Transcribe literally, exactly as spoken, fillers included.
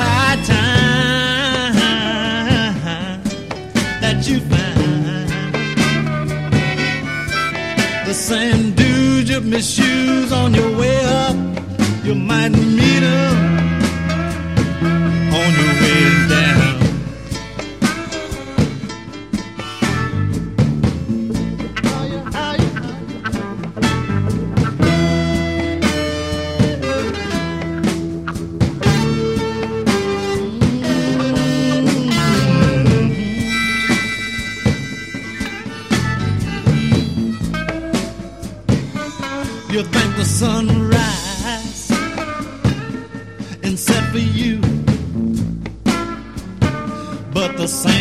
high time that you find the same dude you misuse on your way up. You might meet him on your way down. You think the sunrise and set for you, but the same